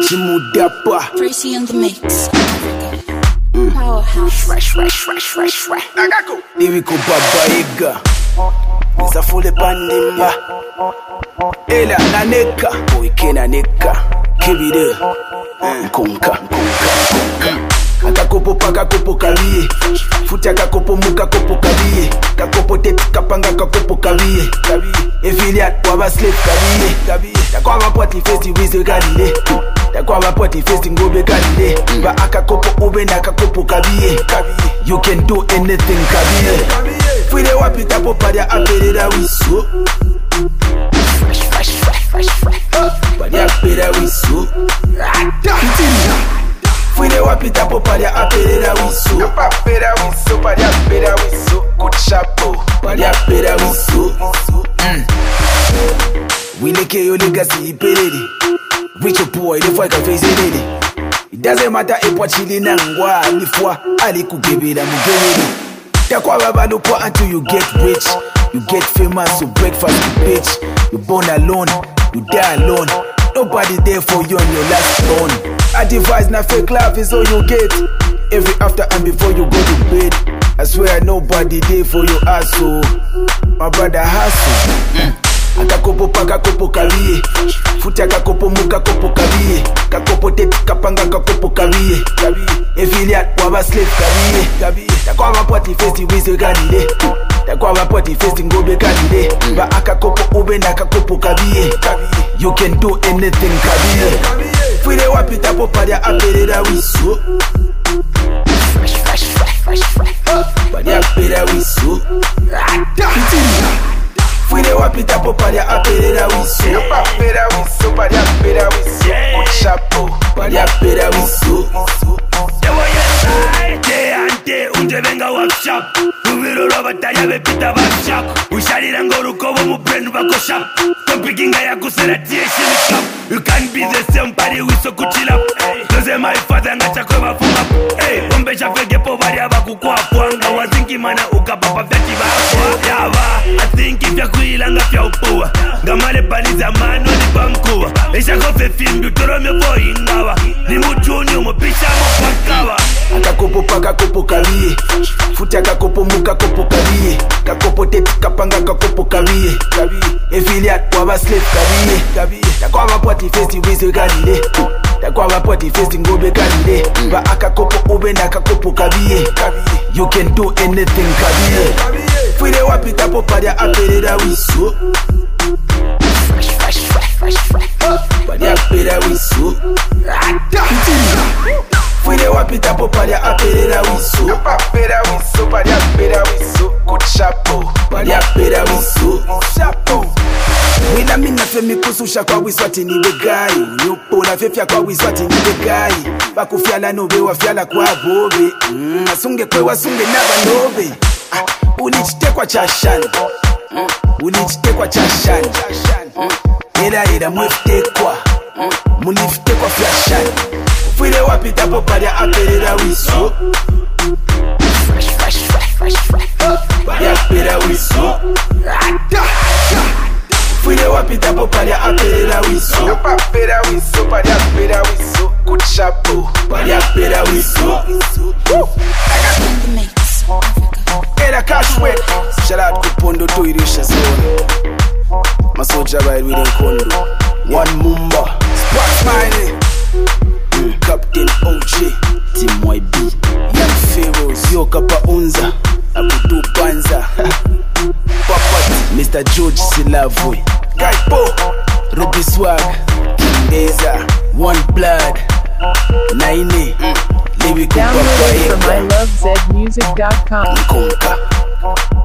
Chimudapa Tracy on the mix. Powerhouse. Nagako Lyrical Babaiga Nisafule pandimba Ela naneka Boykena neka Kibide Nkonka Akakopo pakakopo kabiye Futa kakopo muka kopo kabiye Kakopo teti kapanga kakopo kabiye Affiliate waba slave kabiye Takwa wapoti festi wize kalile Takwa wapoti festi ngobe kalile Ba akakopo ube na kakopo kabiye You can do anything kabiye Fwile wapita popadia aperera wiso Padia apera wiso Fwile wapita popadia aperera wiso Padia apera wiso Good chapeau Padia apera wiso Wileke yo legacy iperere Rich boy the boy can face it. It doesn't matter if what chili nangwa Alifwa alikukebela mugewele Takwa babaluko until you get rich You get famous, you breakfast you bitch You born alone, you die alone Nobody there for you on your last bone Advice na fake love is all you get Every after and before you go to bed I swear nobody there for your asshole My brother hustle Akakopo pakakopo kabiye Futa kakopo muka kopo kabiye Kakopo teti kapanga kakopo kabiye Affiliate waba slave kabiye Takwa wapoti festi wize kanile Takwa wapoti festi ngobe kanile Ba akakopo ube na kakopo kabiye You can do anything kabiye Fwile wapita popadia aperera wiso Padia apera wiso Fwile wapita popadia aperera wiso Padia apera wiso Good chapeau Padia apera wiso Yewo yesai Day and day unjevenga workshop Uviruro bataya bepita workshop Usharira ngorukobo mu brand bako shop Topikinga ya kusera tieshini cup You can't be the same party wiso kuchila Doze my father ngacha kweba funga Ombe chafege po bari abakukwa kwanga Wazinki mana ukapapa vyati bakwa Yava I think if ya kuilanga fya upuwa Ngamale baliza mano ni bankuwa Esha kofe film dutorome po ingawa Ni mujuni umopisha mopakawa Akakopo pakakopo kabiye Futa kakopo muka kopo kabiye Kakopo teti kapanga kakopo kabiye Affiliate waba slave kabiye Takwa wapoti festi wize kalile Takwa wapoti festi ngobe kalile Ba akakopo ube na kakopo kabiye You can do anything kabiye Fwile wapita popadia aperera wiso Padia apera wiso Fwile wapita popadia aperera wiso Padia apera wiso Good chapeau Padia apera wiso Wina mina fe mikususha kwa wiswati ni begai Nyupola fe fya kwa wiswati ni begai Bakufyala nobe wafyala kwa bobe Asunge kwe wasunge naba nobe Ulichitekwa chashani Ulichitekwa chashani Era mwefitekwa Mulifitekwa fyashani Fwile wapita popadia aperera wiso Padia apera wiso Fwile wapita popadia aperera wiso Padia apera wiso Good chapeau Padia apera wiso On the mix. Era Cashway Shout out Kupondo to Irisha Zone Masoja by William Kondo One Mumba Spark Smiley Captain OJ Team YB Young Pharaohs Yoka Paunza Abudu Panza Papat Mr. George Silavwe Guy Po Ruby Swag King Deza One Blood Naine Lyrical Download it from Babaiga ilovezmusic.com. Nkonka